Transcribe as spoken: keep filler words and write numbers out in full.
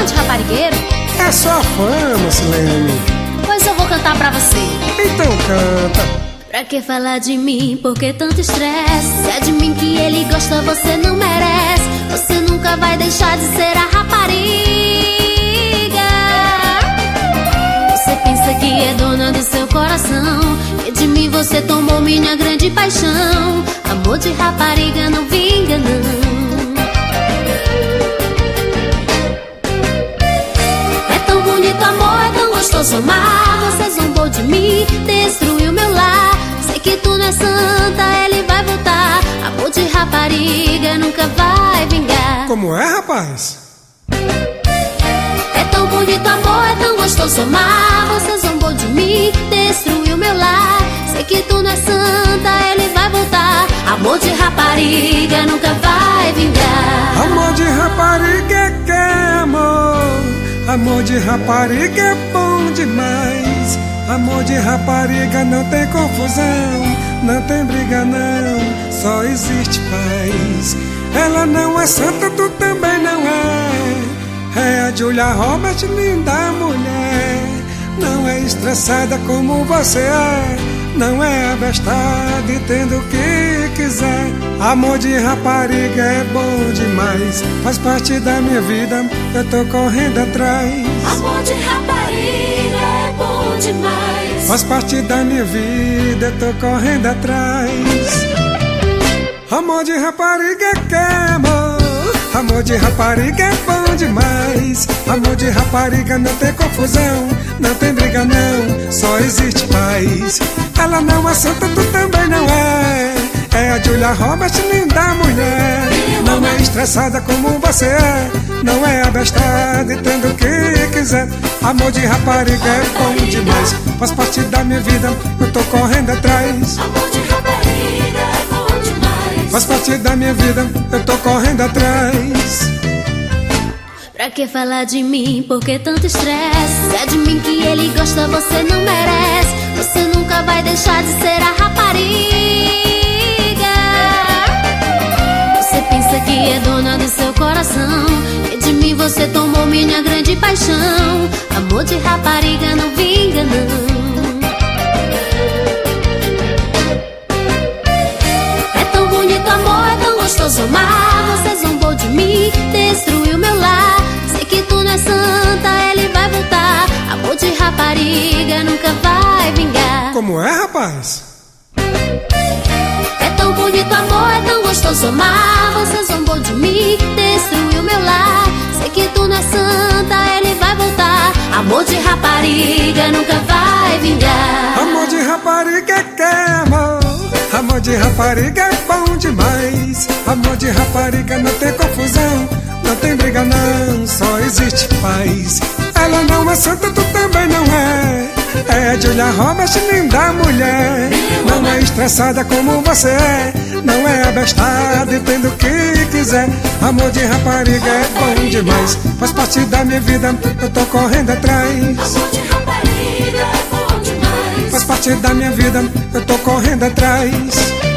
de raparigueiro? É só a fama, Silene. Pois eu vou cantar pra você. Então canta. Pra que falar de mim? Por que tanto estresse? Se é de mim que ele gosta, você não merece. Você nunca vai deixar de ser a rapariga. Você pensa que é dona do seu coração, que de mim você tomou minha grande paixão. Amor de rapariga não vinga, não. É tão bonito amor, é tão gostoso amar. Você zombou de mim, destruiu meu lar. Sei que tu não é santa, ele vai voltar. Amor de rapariga nunca vai vingar. Como é, rapaz? É tão bonito amor, é tão gostoso amar. Você zombou de mim, destruiu meu lar. Sei que tu não é santa, ele vai voltar. Amor de rapariga nunca vai vingar. Amor de rapariga que é amor. Amor de rapariga é bom demais. Amor de rapariga não tem confusão, não tem briga não, só existe paz. Ela não é santa, tu também não é. É a Julia Roberts, linda mulher. Não é estressada como você é, não é abestada e tendo o que quiser. Amor de rapariga é bom demais, faz parte da minha vida, eu tô correndo atrás. Amor de rapariga é bom demais, faz parte da minha vida, eu tô correndo atrás. Amor de rapariga que é amor. Amor de rapariga é bom demais. Amor de rapariga não tem confusão, não tem briga não, só existe paz. Ela não é santa, tu também não é. É a Julia Roberts, linda mulher. Não é estressada como você é, não é abestada e tendo o que quiser. Amor de rapariga é bom demais, faz parte da minha vida, eu tô correndo atrás. Amor de rapariga é bom demais, faz parte da minha vida, eu tô correndo atrás. Pra que falar de mim? Por que tanto estresse? Se é de mim que ele gosta, você não merece. Você nunca vai deixar de ser a rapariga. Você pensa que é dona do seu coração, e de mim você tomou minha grande paixão. Amor de rapariga não vinga, não. É tão bonito amor, é tão gostoso amar. Você zombou de mim, destruiu meu lar. Sei que tu não é santa, ele vai voltar. Amor de rapariga nunca vai vingar. Como é, rapaz? É tão bonito amor, é tão gostoso amar. Você zombou de mim, destruiu meu lar. Sei que tu não é santa, ele vai voltar. Amor de rapariga nunca vai vingar. Amor de rapariga que é amor. Amor de rapariga é bom demais. Amor de rapariga não tem confusão, não tem briga não, só existe paz. Ela não é santa, tu também não é. É a Julia Roberts, linda mulher. Não é estressada como você é, não é abestada e tendo o que quiser. Amor de rapariga é bom demais, faz parte da minha vida, eu tô correndo atrás. Amor de rapariga é bom demais, faz parte da minha vida, eu tô correndo atrás.